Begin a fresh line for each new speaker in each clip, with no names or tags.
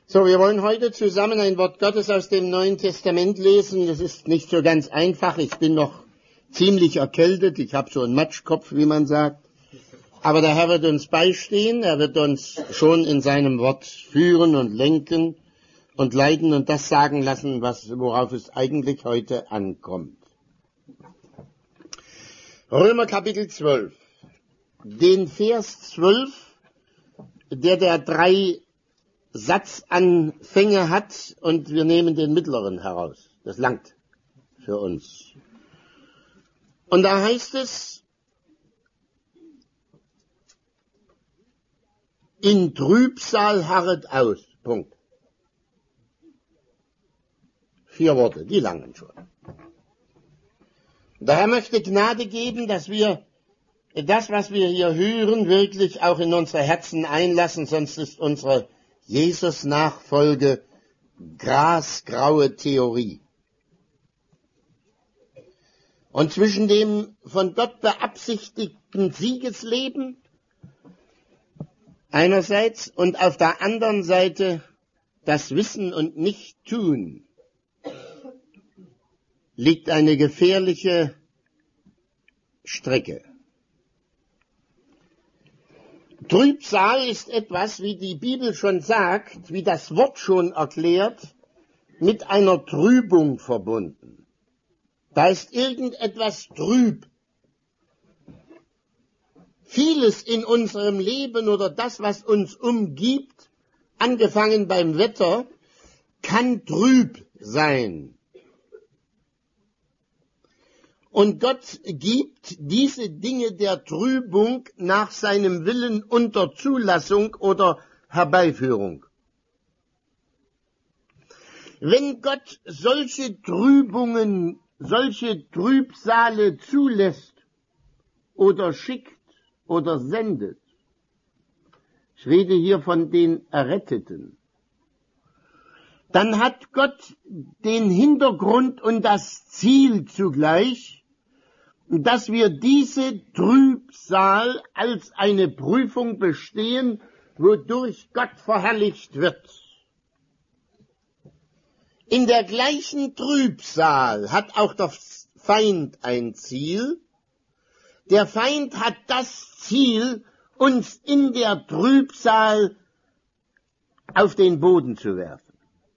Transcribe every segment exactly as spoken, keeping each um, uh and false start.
So, wir wollen heute zusammen ein Wort Gottes aus dem Neuen Testament lesen. Das ist nicht so ganz einfach. Ich bin noch ziemlich erkältet. Ich habe so einen Matschkopf, wie man sagt. Aber der Herr wird uns beistehen. Er wird uns schon in seinem Wort führen und lenken und leiten und das sagen lassen, was, worauf es eigentlich heute ankommt. Römer Kapitel zwölf. Den Vers zwölf, der der drei Satzanfänge hat, und wir nehmen den mittleren heraus. Das langt für uns. Und da heißt es, in Trübsal harret aus. Punkt. Vier Worte, die langen schon. Der Herr möchte Gnade geben, dass wir das, was wir hier hören, wirklich auch in unsere Herzen einlassen, sonst ist unsere Jesus-Nachfolge grasgraue Theorie. Und zwischen dem von Gott beabsichtigten Siegesleben einerseits und auf der anderen Seite das Wissen und Nicht-Tun liegt eine gefährliche Strecke. Trübsal ist etwas, wie die Bibel schon sagt, wie das Wort schon erklärt, mit einer Trübung verbunden. Da ist irgendetwas trüb. Vieles in unserem Leben oder das, was uns umgibt, angefangen beim Wetter, kann trüb sein. Und Gott gibt diese Dinge der Trübung nach seinem Willen unter Zulassung oder Herbeiführung. Wenn Gott solche Trübungen, solche Trübsale zulässt oder schickt oder sendet, ich rede hier von den Erretteten, dann hat Gott den Hintergrund und das Ziel zugleich, dass wir diese Trübsal als eine Prüfung bestehen, wodurch Gott verherrlicht wird. In der gleichen Trübsal hat auch der Feind ein Ziel. Der Feind hat das Ziel, uns in der Trübsal auf den Boden zu werfen.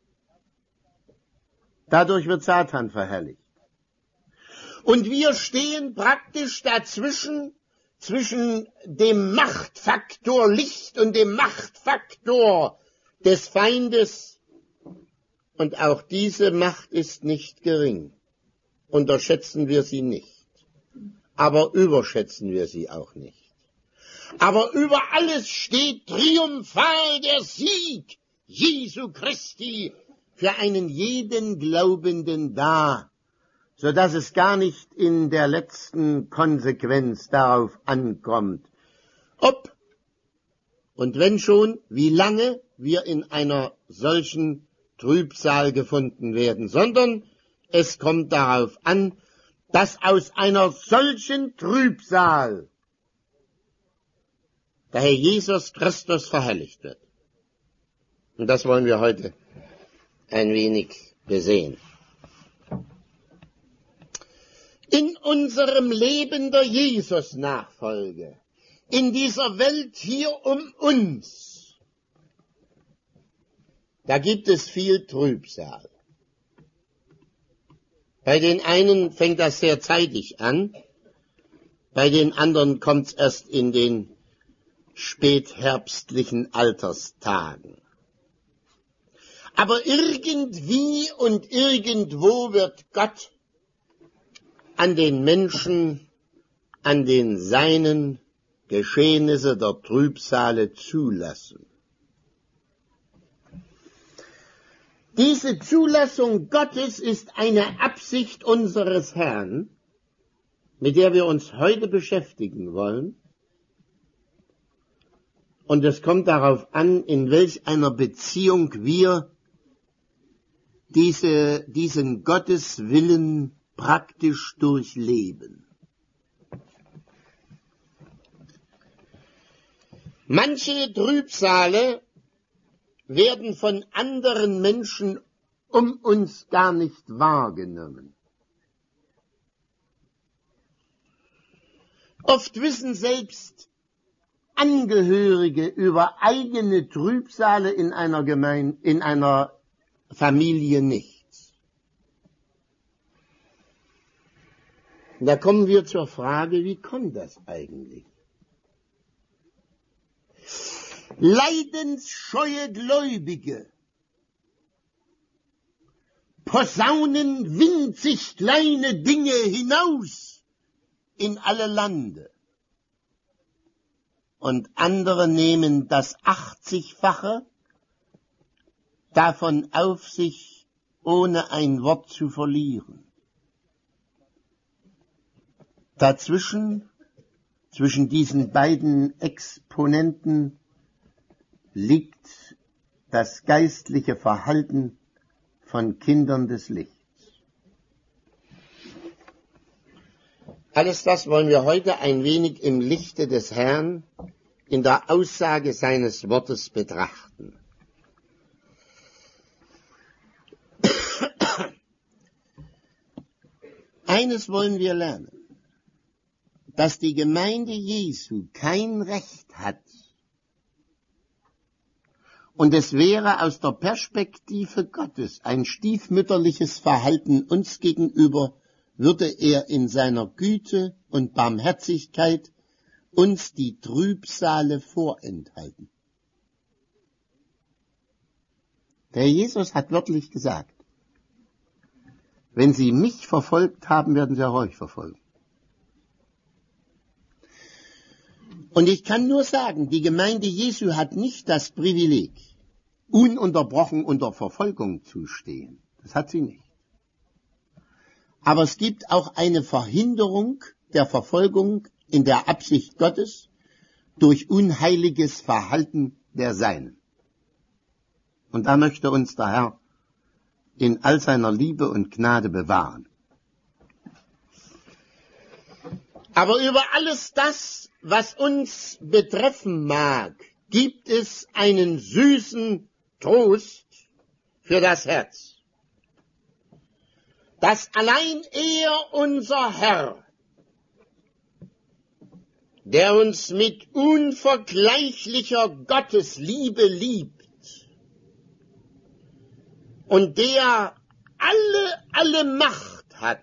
Dadurch wird Satan verherrlicht. Und wir stehen praktisch dazwischen, zwischen dem Machtfaktor Licht und dem Machtfaktor des Feindes. Und auch diese Macht ist nicht gering. Unterschätzen wir sie nicht. Aber überschätzen wir sie auch nicht. Aber über alles steht triumphal der Sieg Jesu Christi für einen jeden Glaubenden da, so dass es gar nicht in der letzten Konsequenz darauf ankommt, ob und wenn schon, wie lange wir in einer solchen Trübsal gefunden werden, sondern es kommt darauf an, dass aus einer solchen Trübsal der Herr Jesus Christus verherrlicht wird. Und das wollen wir heute ein wenig besehen. In unserem Leben der Jesus-Nachfolge, in dieser Welt hier um uns, da gibt es viel Trübsal. Bei den einen fängt das sehr zeitig an, bei den anderen kommt es erst in den spätherbstlichen Alterstagen. Aber irgendwie und irgendwo wird Gott an den Menschen, an den Seinen Geschehnisse der Trübsale zulassen. Diese Zulassung Gottes ist eine Absicht unseres Herrn, mit der wir uns heute beschäftigen wollen. Und es kommt darauf an, in welch einer Beziehung wir diese, diesen Gotteswillen praktisch durchleben. Manche Trübsale werden von anderen Menschen um uns gar nicht wahrgenommen. Oft wissen selbst Angehörige über eigene Trübsale in einer Gemeinde, in einer Familie nichts. Da kommen wir zur Frage, wie kommt das eigentlich? Leidensscheue Gläubige posaunen winzig kleine Dinge hinaus in alle Lande. Und andere nehmen das achtzigfache davon auf sich, ohne ein Wort zu verlieren. Dazwischen, zwischen diesen beiden Exponenten, liegt das geistliche Verhalten von Kindern des Lichts. Alles das wollen wir heute ein wenig im Lichte des Herrn in der Aussage seines Wortes betrachten. Eines wollen wir lernen, dass die Gemeinde Jesu kein Recht hat, und es wäre aus der Perspektive Gottes ein stiefmütterliches Verhalten uns gegenüber, würde er in seiner Güte und Barmherzigkeit uns die Trübsale vorenthalten. Der Jesus hat wörtlich gesagt, wenn sie mich verfolgt haben, werden sie auch euch verfolgen. Und ich kann nur sagen, die Gemeinde Jesu hat nicht das Privileg, ununterbrochen unter Verfolgung zu stehen. Das hat sie nicht. Aber es gibt auch eine Verhinderung der Verfolgung in der Absicht Gottes durch unheiliges Verhalten der Seinen. Und da möchte uns der Herr in all seiner Liebe und Gnade bewahren. Aber über alles das, was uns betreffen mag, gibt es einen süßen Trost für das Herz, dass allein er, unser Herr, der uns mit unvergleichlicher Gottesliebe liebt und der alle, alle Macht hat,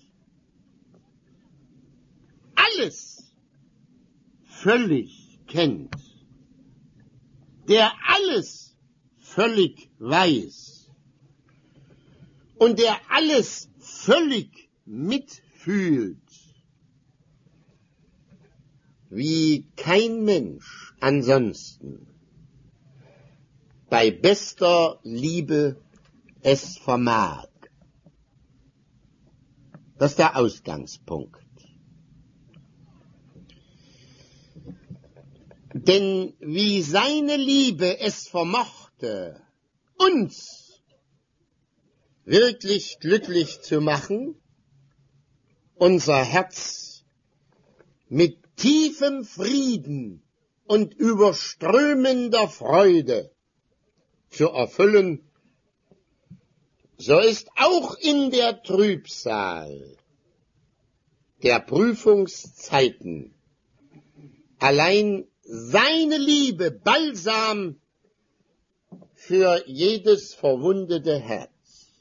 alles völlig kennt, der alles völlig weiß und der alles völlig mitfühlt, wie kein Mensch ansonsten bei bester Liebe es vermag. Das ist der Ausgangspunkt. Denn wie seine Liebe es vermochte, uns wirklich glücklich zu machen, unser Herz mit tiefem Frieden und überströmender Freude zu erfüllen, so ist auch in der Trübsal der Prüfungszeiten allein seine Liebe Balsam für jedes verwundete Herz,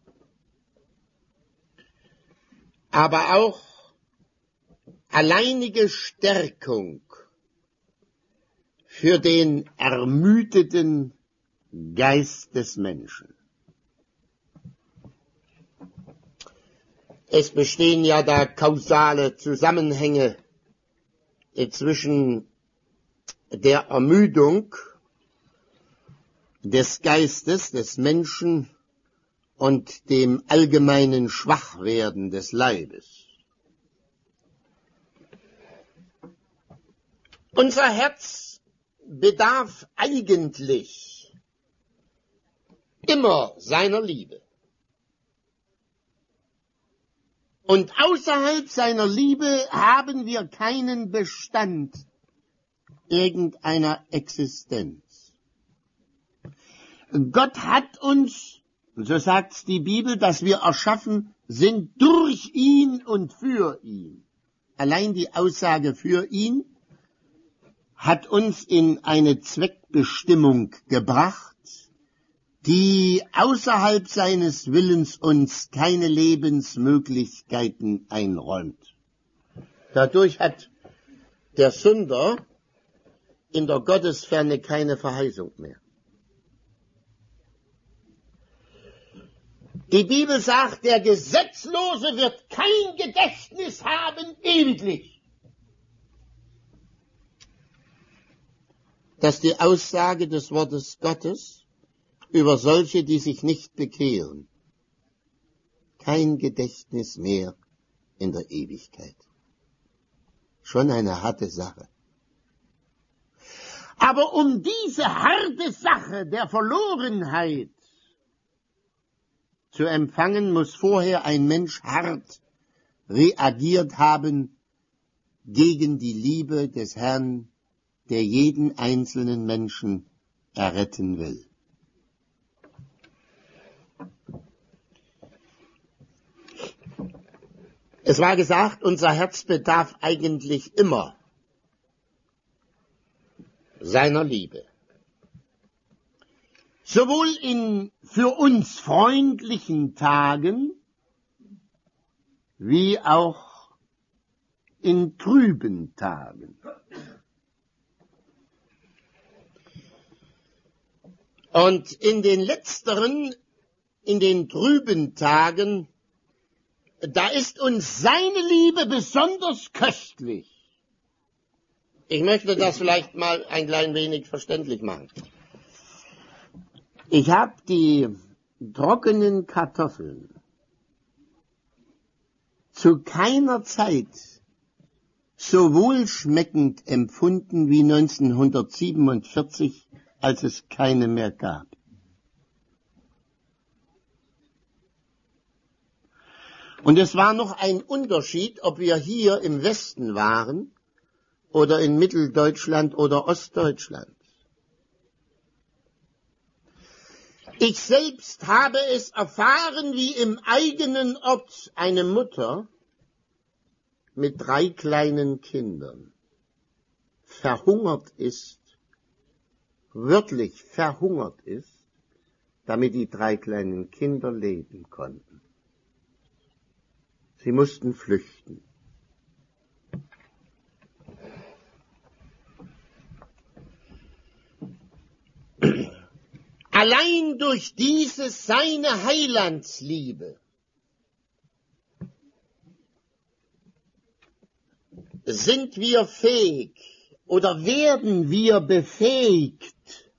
aber auch alleinige Stärkung für den ermüdeten Geist des Menschen. Es bestehen ja da kausale Zusammenhänge zwischen der Ermüdung des Geistes des Menschen und dem allgemeinen Schwachwerden des Leibes. Unser Herz bedarf eigentlich immer seiner Liebe. Und außerhalb seiner Liebe haben wir keinen Bestand irgendeiner Existenz. Gott hat uns, so sagt's die Bibel, dass wir erschaffen sind durch ihn und für ihn. Allein die Aussage für ihn hat uns in eine Zweckbestimmung gebracht, die außerhalb seines Willens uns keine Lebensmöglichkeiten einräumt. Dadurch hat der Sünder in der Gottesferne keine Verheißung mehr. Die Bibel sagt, der Gesetzlose wird kein Gedächtnis haben ewiglich. Das ist die Aussage des Wortes Gottes über solche, die sich nicht bekehren. Kein Gedächtnis mehr in der Ewigkeit. Schon eine harte Sache. Aber um diese harte Sache der Verlorenheit zu empfangen, muss vorher ein Mensch hart reagiert haben gegen die Liebe des Herrn, der jeden einzelnen Menschen erretten will. Es war gesagt, unser Herz bedarf eigentlich immer seiner Liebe. Sowohl in für uns freundlichen Tagen wie auch in trüben Tagen. Und in den letzteren, in den trüben Tagen, da ist uns seine Liebe besonders köstlich. Ich möchte das vielleicht mal ein klein wenig verständlich machen. Ich habe die trockenen Kartoffeln zu keiner Zeit so wohlschmeckend empfunden wie neunzehnhundertsiebenundvierzig, als es keine mehr gab. Und es war noch ein Unterschied, ob wir hier im Westen waren oder in Mitteldeutschland oder Ostdeutschland. Ich selbst habe es erfahren, wie im eigenen Ort eine Mutter mit drei kleinen Kindern verhungert ist, wörtlich verhungert ist, damit die drei kleinen Kinder leben konnten. Sie mussten flüchten. Allein durch diese seine Heilandsliebe sind wir fähig oder werden wir befähigt,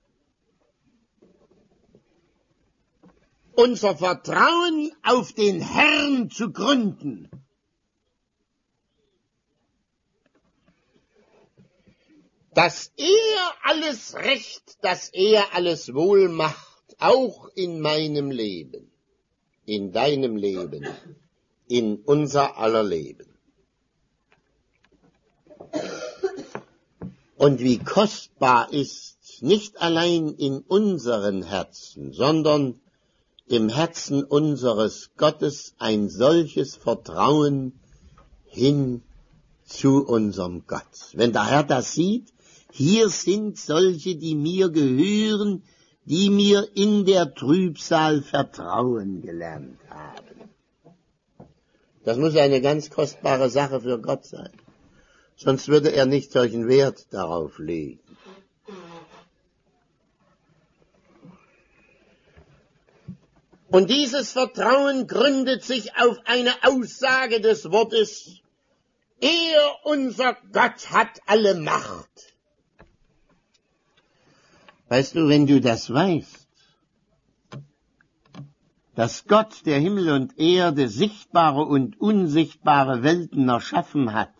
unser Vertrauen auf den Herrn zu gründen. Dass er alles recht, dass er alles wohl macht, auch in meinem Leben, in deinem Leben, in unser aller Leben. Und wie kostbar ist, nicht allein in unseren Herzen, sondern im Herzen unseres Gottes ein solches Vertrauen hin zu unserem Gott. Wenn der Herr das sieht, hier sind solche, die mir gehören, die mir in der Trübsal Vertrauen gelernt haben. Das muss eine ganz kostbare Sache für Gott sein. Sonst würde er nicht solchen Wert darauf legen. Und dieses Vertrauen gründet sich auf eine Aussage des Wortes, er, unser Gott, hat alle Macht. Weißt du, wenn du das weißt, dass Gott, der Himmel und Erde, sichtbare und unsichtbare Welten erschaffen hat,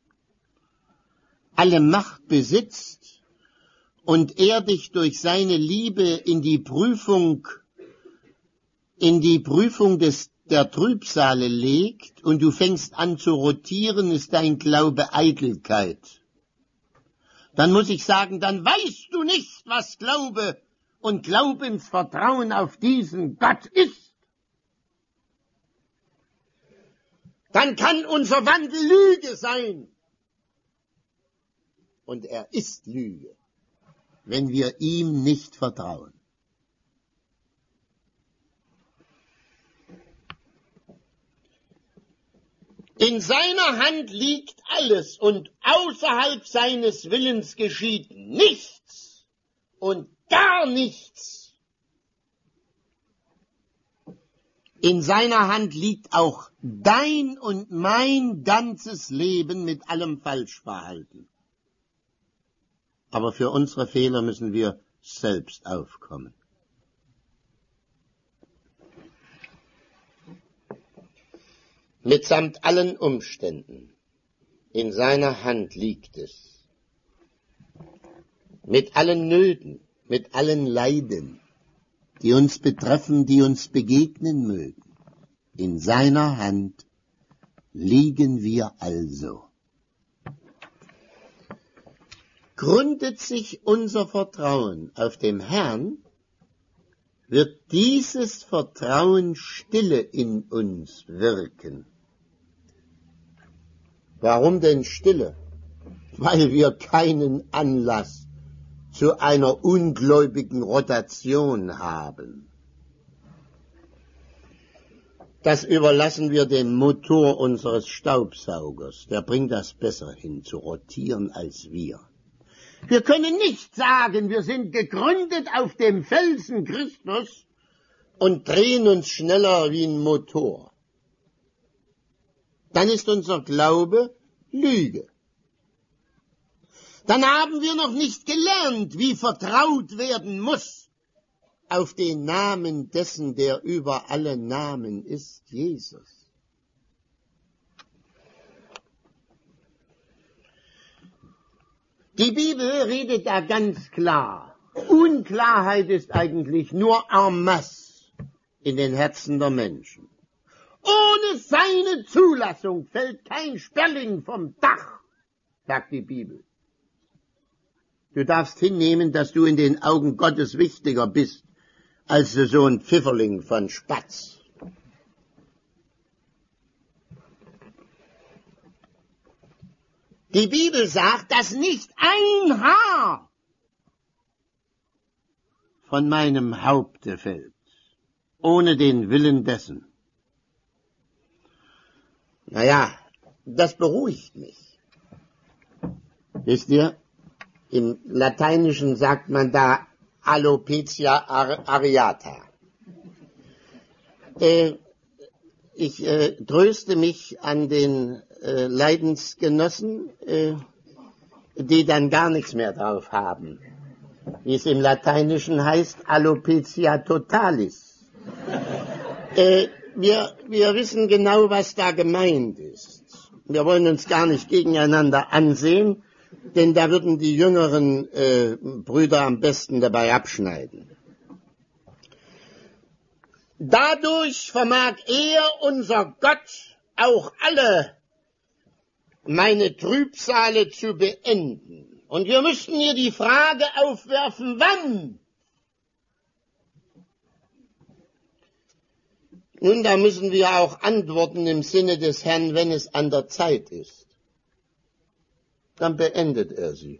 alle Macht besitzt und er dich durch seine Liebe in die Prüfung, in die Prüfung des, der Trübsale legt und du fängst an zu rotieren, ist dein Glaube Eitelkeit. Dann muss ich sagen, dann weißt du nicht, was Glaube und Glaubensvertrauen auf diesen Gott ist, dann kann unser Wandel Lüge sein. Und er ist Lüge, wenn wir ihm nicht vertrauen. In seiner Hand liegt alles und außerhalb seines Willens geschieht nichts und gar nichts. In seiner Hand liegt auch dein und mein ganzes Leben mit allem Falschverhalten. Aber für unsere Fehler müssen wir selbst aufkommen. Mitsamt allen Umständen, in seiner Hand liegt es. Mit allen Nöten, mit allen Leiden, die uns betreffen, die uns begegnen mögen. In seiner Hand liegen wir also. Gründet sich unser Vertrauen auf dem Herrn, wird dieses Vertrauen Stille in uns wirken. Warum denn Stille? Weil wir keinen Anlass zu einer ungläubigen Rotation haben. Das überlassen wir dem Motor unseres Staubsaugers. Der bringt das besser hin, zu rotieren als wir. Wir können nicht sagen, wir sind gegründet auf dem Felsen Christus und drehen uns schneller wie ein Motor. Dann ist unser Glaube Lüge. Dann haben wir noch nicht gelernt, wie vertraut werden muss auf den Namen dessen, der über alle Namen ist, Jesus. Die Bibel redet da ganz klar. Unklarheit ist eigentlich nur en masse in den Herzen der Menschen. Ohne seine Zulassung fällt kein Sperling vom Dach, sagt die Bibel. Du darfst hinnehmen, dass du in den Augen Gottes wichtiger bist, als so ein Pfifferling von Spatz. Die Bibel sagt, dass nicht ein Haar von meinem Haupte fällt, ohne den Willen dessen. Naja, das beruhigt mich. Wisst ihr, im Lateinischen sagt man da Alopecia areata. Äh, ich äh, tröste mich an den äh, Leidensgenossen, äh, die dann gar nichts mehr drauf haben. Wie es im Lateinischen heißt, Alopecia totalis. Äh, wir, wir wissen genau, was da gemeint ist. Wir wollen uns gar nicht gegeneinander ansehen, denn da würden die jüngeren äh, Brüder am besten dabei abschneiden. Dadurch vermag er, unser Gott, auch alle meine Trübsale zu beenden. Und wir müssten hier die Frage aufwerfen, wann? Nun, da müssen wir auch antworten im Sinne des Herrn, wenn es an der Zeit ist. Dann beendet er sie.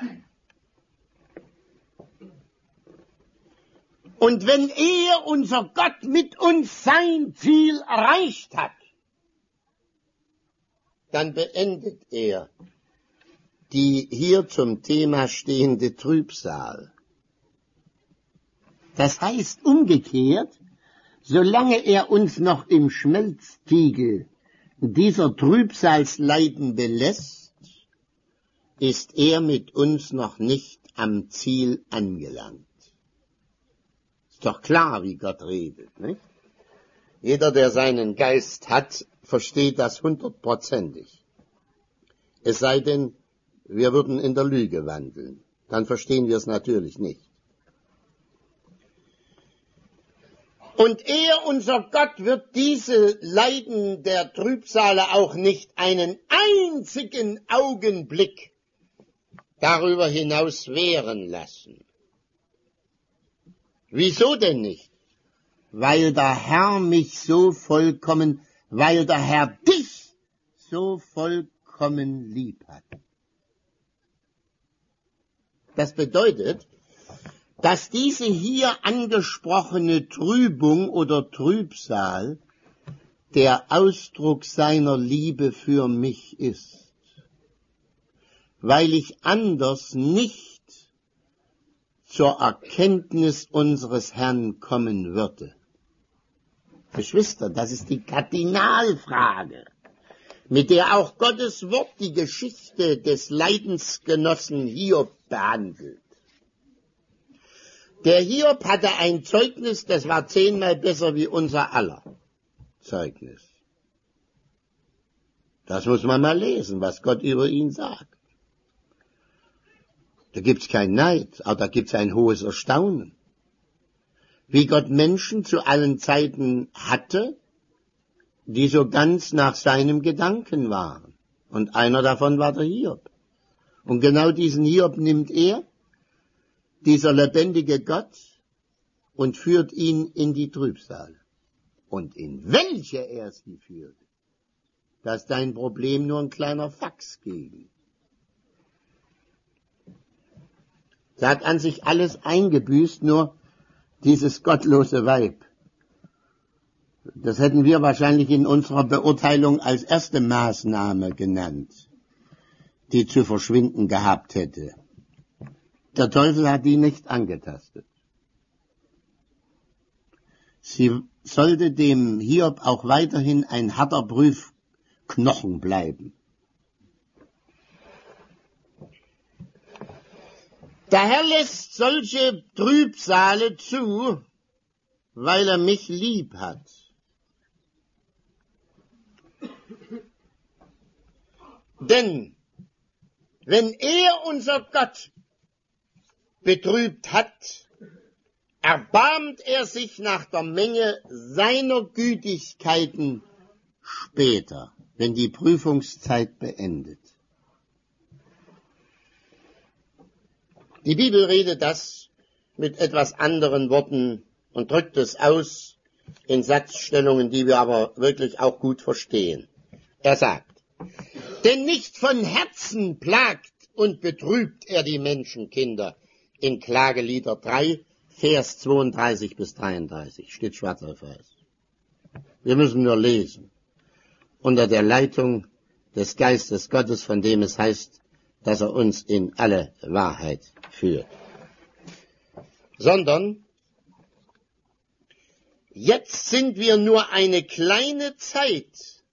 Und wenn er, unser Gott, mit uns sein Ziel erreicht hat, dann beendet er die hier zum Thema stehende Trübsal. Das heißt umgekehrt, solange er uns noch im Schmelztiegel dieser Trübsalsleiden belässt, ist er mit uns noch nicht am Ziel angelangt. Ist doch klar, wie Gott redet, nicht? Jeder, der seinen Geist hat, versteht das hundertprozentig. Es sei denn, wir würden in der Lüge wandeln. Dann verstehen wir es natürlich nicht. Und er, unser Gott, wird diese Leiden der Trübsale auch nicht einen einzigen Augenblick darüber hinaus währen lassen. Wieso denn nicht? Weil der Herr mich so vollkommen, weil der Herr dich so vollkommen lieb hat. Das bedeutet, dass diese hier angesprochene Trübung oder Trübsal der Ausdruck seiner Liebe für mich ist, weil ich anders nicht zur Erkenntnis unseres Herrn kommen würde. Geschwister, das ist die Kardinalfrage, mit der auch Gottes Wort die Geschichte des Leidensgenossen Hiob behandelt. Der Hiob hatte ein Zeugnis, das war zehnmal besser wie unser aller Zeugnis. Das muss man mal lesen, was Gott über ihn sagt. Da gibt's kein Neid, aber da gibt's ein hohes Erstaunen. Wie Gott Menschen zu allen Zeiten hatte, die so ganz nach seinem Gedanken waren. Und einer davon war der Hiob. Und genau diesen Hiob nimmt er, dieser lebendige Gott, und führt ihn in die Trübsal. Und in welche er sie führt, das ist dein Problem nur ein kleiner Fax gegen. Er hat an sich alles eingebüßt, nur dieses gottlose Weib. Das hätten wir wahrscheinlich in unserer Beurteilung als erste Maßnahme genannt, die zu verschwinden gehabt hätte. Der Teufel hat die nicht angetastet. Sie sollte dem Hiob auch weiterhin ein harter Prüfknochen bleiben. Der Herr lässt solche Trübsale zu, weil er mich lieb hat. Denn wenn er, unser Gott, betrübt hat, erbarmt er sich nach der Menge seiner Gütigkeiten später, wenn die Prüfungszeit beendet. Die Bibel redet das mit etwas anderen Worten und drückt es aus in Satzstellungen, die wir aber wirklich auch gut verstehen. Er sagt, denn nicht von Herzen plagt und betrübt er die Menschenkinder. In Klagelieder drei, Vers zweiunddreißig bis dreiunddreißig, steht schwarz auf weiß. Wir müssen nur lesen, unter der Leitung des Geistes Gottes, von dem es heißt, dass er uns in alle Wahrheit führt. Sondern, jetzt sind wir nur eine kleine Zeit,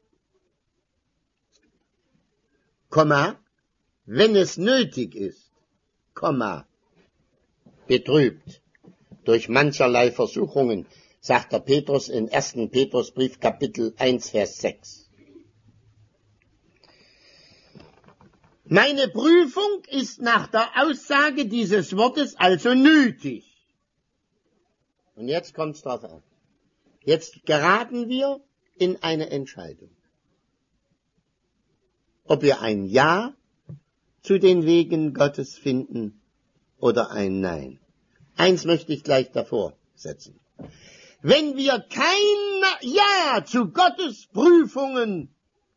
Komma, wenn es nötig ist, Komma, betrübt durch mancherlei Versuchungen, sagt der Petrus in ersten Petrusbrief Kapitel eins, Vers sechs. Meine Prüfung ist nach der Aussage dieses Wortes also nötig. Und jetzt kommt's drauf an. Jetzt geraten wir in eine Entscheidung. Ob wir ein Ja zu den Wegen Gottes finden oder ein Nein. Eins möchte ich gleich davor setzen. Wenn wir kein Ja zu Gottes Prüfungen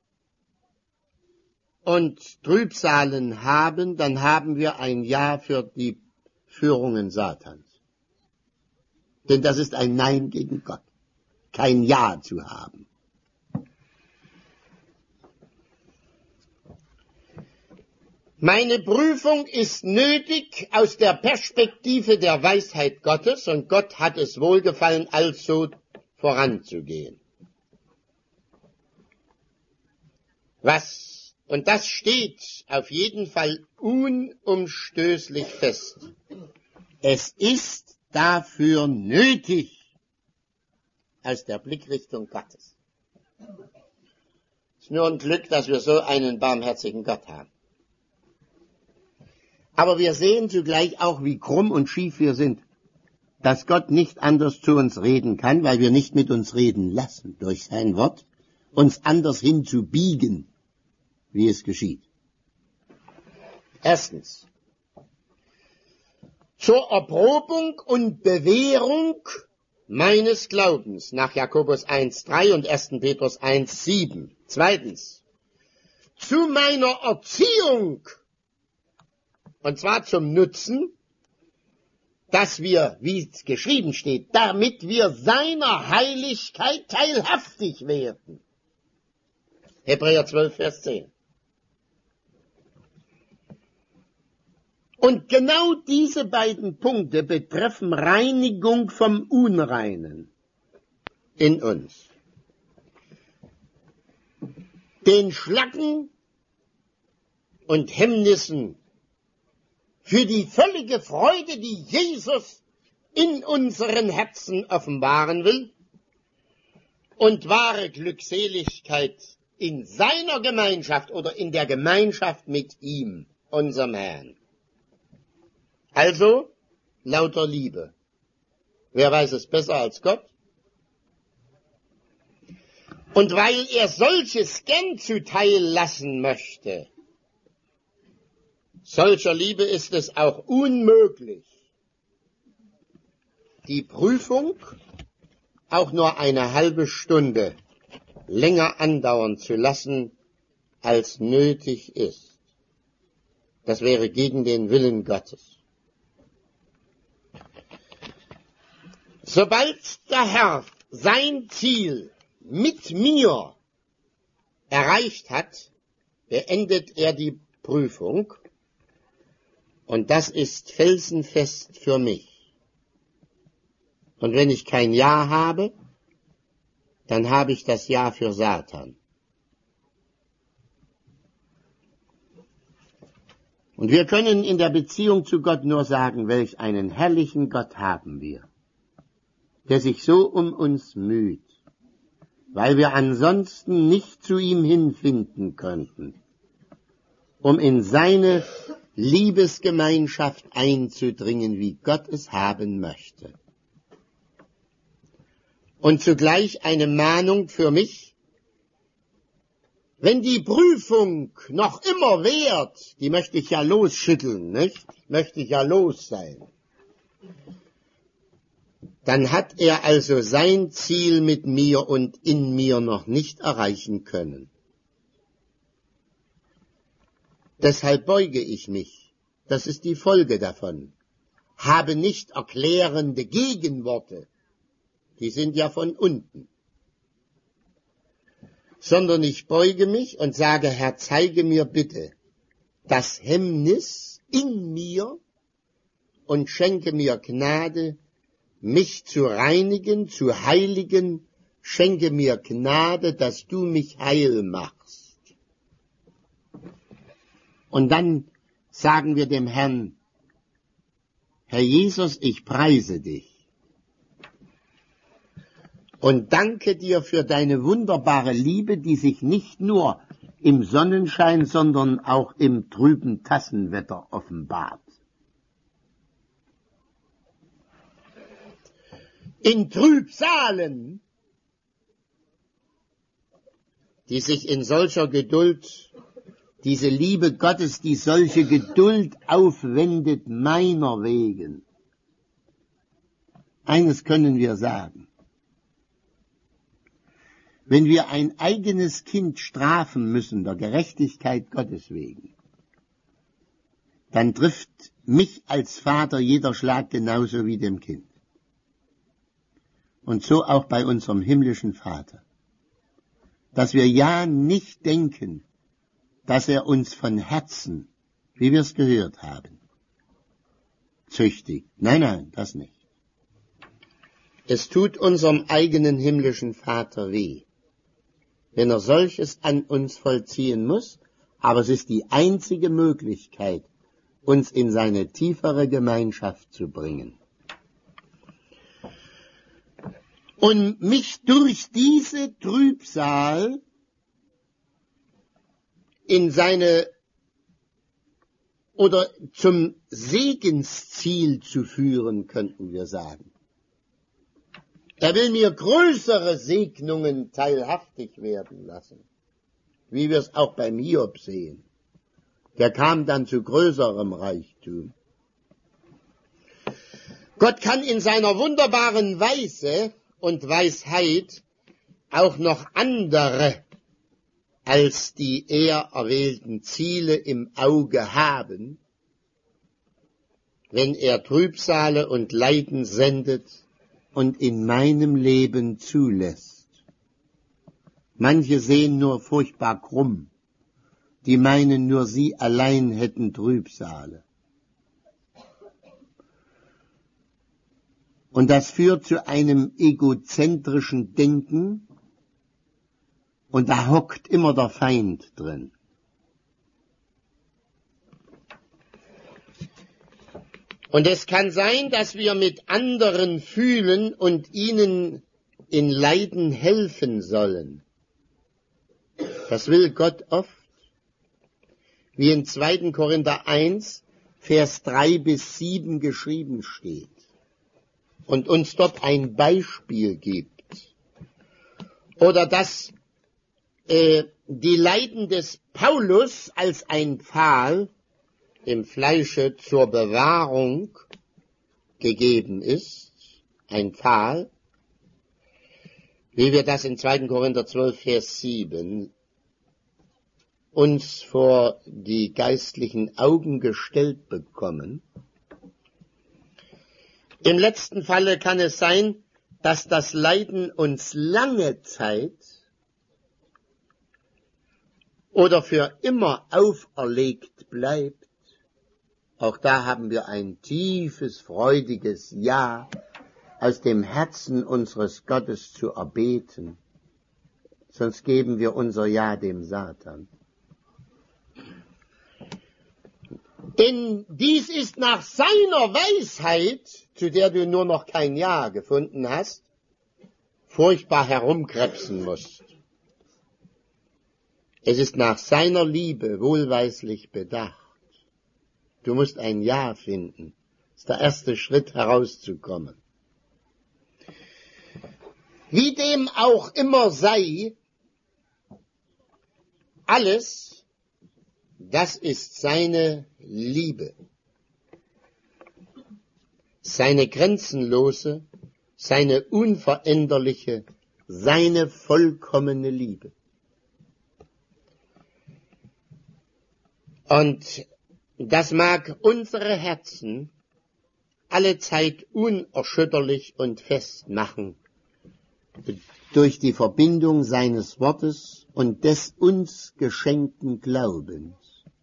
und Trübsalen haben, dann haben wir ein Ja für die Führungen Satans. Denn das ist ein Nein gegen Gott, kein Ja zu haben. Meine Prüfung ist nötig aus der Perspektive der Weisheit Gottes, und Gott hat es wohlgefallen, also voranzugehen. Was, und das steht auf jeden Fall unumstößlich fest, es ist dafür nötig, aus der Blickrichtung Gottes. Es ist nur ein Glück, dass wir so einen barmherzigen Gott haben. Aber wir sehen zugleich auch, wie krumm und schief wir sind, dass Gott nicht anders zu uns reden kann, weil wir nicht mit uns reden lassen, durch sein Wort, uns anders hinzubiegen, wie es geschieht. Erstens, zur Erprobung und Bewährung meines Glaubens nach Jakobus eins drei und erster Petrus eins sieben. Zweitens, zu meiner Erziehung, und zwar zum Nutzen, dass wir, wie es geschrieben steht, damit wir seiner Heiligkeit teilhaftig werden. Hebräer zwölf, Vers zehn. Und genau diese beiden Punkte betreffen Reinigung vom Unreinen in uns. Den Schlacken und Hemmnissen für die völlige Freude, die Jesus in unseren Herzen offenbaren will und wahre Glückseligkeit in seiner Gemeinschaft oder in der Gemeinschaft mit ihm, unserem Herrn. Also, lauter Liebe. Wer weiß es besser als Gott? Und weil er solches gern zuteil lassen möchte, solcher Liebe ist es auch unmöglich, die Prüfung auch nur eine halbe Stunde länger andauern zu lassen, als nötig ist. Das wäre gegen den Willen Gottes. Sobald der Herr sein Ziel mit mir erreicht hat, beendet er die Prüfung, und das ist felsenfest für mich. Und wenn ich kein Ja habe, dann habe ich das Ja für Satan. Und wir können in der Beziehung zu Gott nur sagen, welch einen herrlichen Gott haben wir, der sich so um uns müht, weil wir ansonsten nicht zu ihm hinfinden könnten, um in seine Liebesgemeinschaft einzudringen, wie Gott es haben möchte. Und zugleich eine Mahnung für mich: Wenn die Prüfung noch immer währt, die möchte ich ja losschütteln, nicht? Möchte ich ja los sein. Dann hat er also sein Ziel mit mir und in mir noch nicht erreichen können. Deshalb beuge ich mich, das ist die Folge davon, habe nicht erklärende Gegenworte, die sind ja von unten, sondern ich beuge mich und sage: Herr, zeige mir bitte das Hemmnis in mir und schenke mir Gnade, mich zu reinigen, zu heiligen, schenke mir Gnade, dass du mich heil machst. Und dann sagen wir dem Herrn: Herr Jesus, ich preise dich und danke dir für deine wunderbare Liebe, die sich nicht nur im Sonnenschein, sondern auch im trüben Tassenwetter offenbart. In Trübsalen, die sich in solcher Geduld, diese Liebe Gottes, die solche Geduld aufwendet meiner wegen. Eines können wir sagen: Wenn wir ein eigenes Kind strafen müssen, der Gerechtigkeit Gottes wegen, dann trifft mich als Vater jeder Schlag genauso wie dem Kind. Und so auch bei unserem himmlischen Vater. Dass wir ja nicht denken, dass er uns von Herzen, wie wir es gehört haben, züchtigt. Nein, nein, das nicht. Es tut unserem eigenen himmlischen Vater weh, wenn er solches an uns vollziehen muss, aber es ist die einzige Möglichkeit, uns in seine tiefere Gemeinschaft zu bringen. Und mich durch diese Trübsal in seine oder zum Segensziel zu führen, könnten wir sagen. Er will mir größere Segnungen teilhaftig werden lassen, wie wir es auch beim Hiob sehen. Der kam dann zu größerem Reichtum. Gott kann in seiner wunderbaren Weise und Weisheit auch noch andere als die er erwählten Ziele im Auge haben, wenn er Trübsale und Leiden sendet und in meinem Leben zulässt. Manche sehen nur furchtbar krumm, die meinen, nur sie allein hätten Trübsale. Und das führt zu einem egozentrischen Denken, und da hockt immer der Feind drin. Und es kann sein, dass wir mit anderen fühlen und ihnen in Leiden helfen sollen. Das will Gott oft, wie in zweiten Korinther eins, Vers drei bis sieben geschrieben steht und uns dort ein Beispiel gibt. Oder dass äh, die Leiden des Paulus als ein Pfahl im Fleische zur Bewahrung gegeben ist, ein Pfahl, wie wir das in zweiten Korinther zwölf, Vers sieben uns vor die geistlichen Augen gestellt bekommen. Im letzten Falle kann es sein, dass das Leiden uns lange Zeit oder für immer auferlegt bleibt. Auch da haben wir ein tiefes, freudiges Ja aus dem Herzen unseres Gottes zu erbeten. Sonst geben wir unser Ja dem Satan. Denn dies ist nach seiner Weisheit, zu der du nur noch kein Ja gefunden hast, furchtbar herumkrebsen musst. Es ist nach seiner Liebe wohlweislich bedacht. Du musst ein Ja finden. Das ist der erste Schritt, herauszukommen. Wie dem auch immer sei, alles, das ist seine Liebe. Seine grenzenlose, seine unveränderliche, seine vollkommene Liebe. Und das mag unsere Herzen allezeit unerschütterlich und fest machen, durch die Verbindung seines Wortes und des uns geschenkten Glaubens.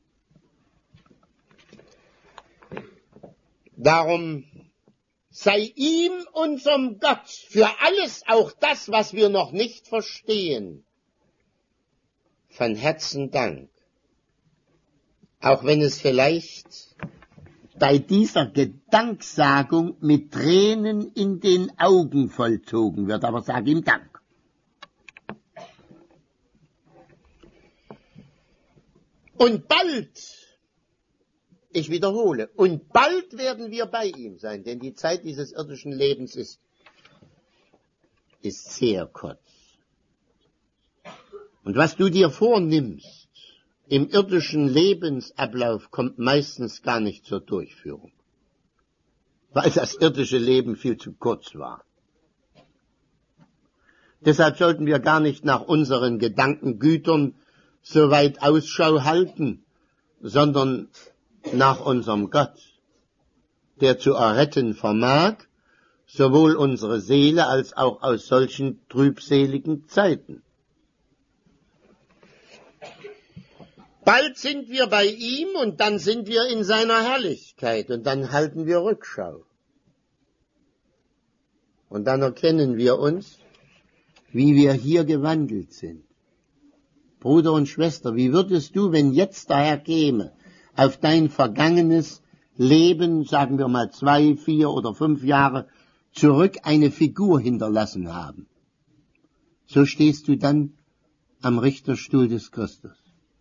Darum sei ihm, unserem Gott, für alles, auch das, was wir noch nicht verstehen, von Herzen Dank. Auch wenn es vielleicht bei dieser Gedanksagung mit Tränen in den Augen vollzogen wird, aber sag ihm Dank. Und bald, ich wiederhole, und bald werden wir bei ihm sein, denn die Zeit dieses irdischen Lebens ist, ist sehr kurz. Und was du dir vornimmst, im irdischen Lebensablauf kommt meistens gar nicht zur Durchführung, weil das irdische Leben viel zu kurz war. Deshalb sollten wir gar nicht nach unseren Gedankengütern so weit Ausschau halten, sondern nach unserem Gott, der zu erretten vermag, sowohl unsere Seele als auch aus solchen trübseligen Zeiten. Bald sind wir bei ihm und dann sind wir in seiner Herrlichkeit und dann halten wir Rückschau. Und dann erkennen wir uns, wie wir hier gewandelt sind. Bruder und Schwester, wie würdest du, wenn jetzt der Herr käme, auf dein vergangenes Leben, sagen wir mal zwei, vier oder fünf Jahre zurück, eine Figur hinterlassen haben? So stehst du dann am Richterstuhl des Christus.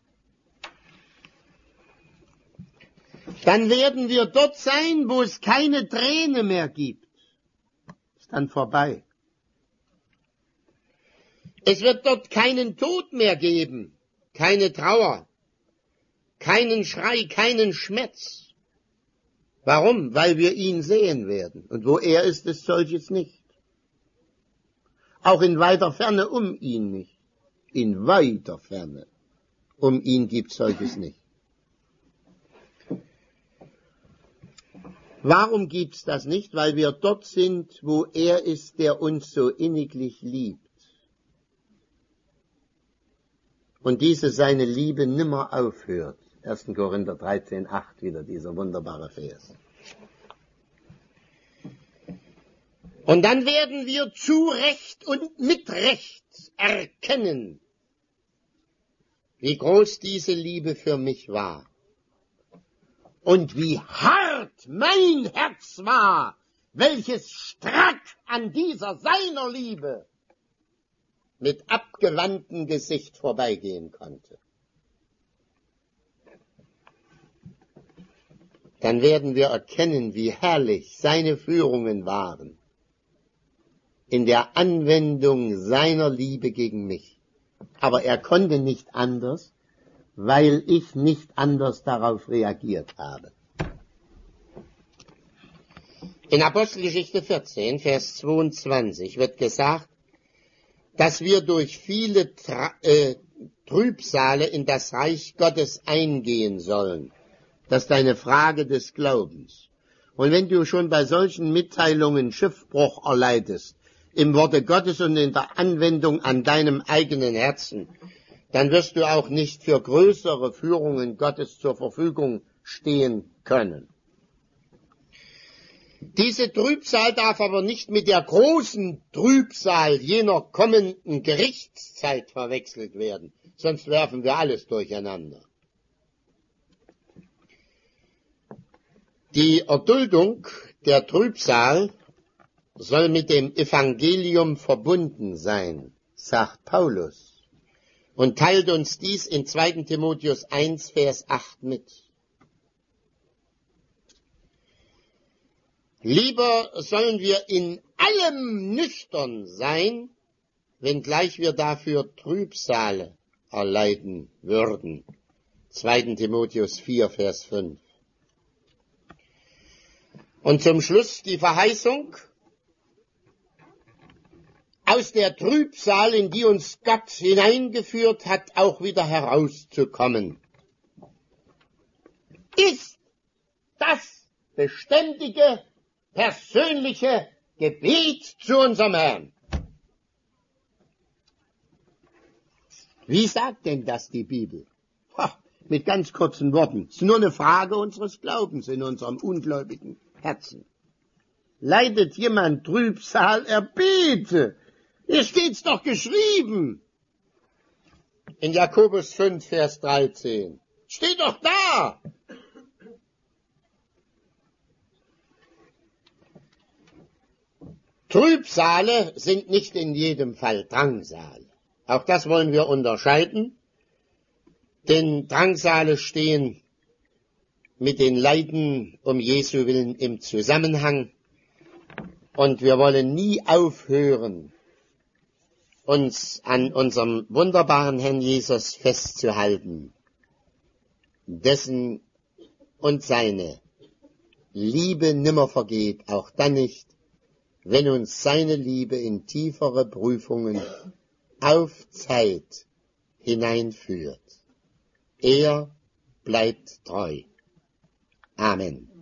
Dann werden wir dort sein, wo es keine Träne mehr gibt. Ist dann vorbei. Es wird dort keinen Tod mehr geben, keine Trauer, keinen Schrei, keinen Schmerz. Warum? Weil wir ihn sehen werden. Und wo er ist, ist solches nicht. Auch in weiter Ferne um ihn nicht. In weiter Ferne um ihn gibt solches nicht. Warum gibt's das nicht? Weil wir dort sind, wo er ist, der uns so inniglich liebt. Und diese seine Liebe nimmer aufhört. erster Korinther dreizehn, acht wieder dieser wunderbare Vers. Und dann werden wir zu Recht und mit Recht erkennen, wie groß diese Liebe für mich war. Und wie hart mein Herz war, welches strack an dieser seiner Liebe mit abgewandtem Gesicht vorbeigehen konnte. Dann werden wir erkennen, wie herrlich seine Führungen waren in der Anwendung seiner Liebe gegen mich. Aber er konnte nicht anders, weil ich nicht anders darauf reagiert habe. In Apostelgeschichte vierzehn, Vers zweiundzwanzig wird gesagt, dass wir durch viele Tra- äh, Trübsale in das Reich Gottes eingehen sollen. Das ist eine Frage des Glaubens. Und wenn du schon bei solchen Mitteilungen Schiffbruch erleidest, im Worte Gottes und in der Anwendung an deinem eigenen Herzen, dann wirst du auch nicht für größere Führungen Gottes zur Verfügung stehen können. Diese Trübsal darf aber nicht mit der großen Trübsal jener kommenden Gerichtszeit verwechselt werden, sonst werfen wir alles durcheinander. Die Erduldung der Trübsal soll mit dem Evangelium verbunden sein, sagt Paulus, und teilt uns dies in zweiter Timotheus eins, Vers acht mit. Lieber sollen wir in allem nüchtern sein, wenngleich wir dafür Trübsale erleiden würden. zweiter Timotheus vier, Vers fünf. Und zum Schluss die Verheißung, aus der Trübsal, in die uns Gott hineingeführt hat, auch wieder herauszukommen. Ist das beständige, persönliche Gebet zu unserem Herrn. Wie sagt denn das die Bibel? Ha, mit ganz kurzen Worten. Es ist nur eine Frage unseres Glaubens in unserem ungläubigen Herzen. Leidet jemand Trübsal, er bete. Hier steht's doch geschrieben. In Jakobus fünf, Vers dreizehn. Steht doch da. Trübsale sind nicht in jedem Fall Drangsale. Auch das wollen wir unterscheiden. Denn Drangsale stehen mit den Leiden um Jesu Willen im Zusammenhang. Und wir wollen nie aufhören, uns an unserem wunderbaren Herrn Jesus festzuhalten, dessen und seine Liebe nimmer vergeht, auch dann nicht, wenn uns seine Liebe in tiefere Prüfungen auf Zeit hineinführt. Er bleibt treu. Amen.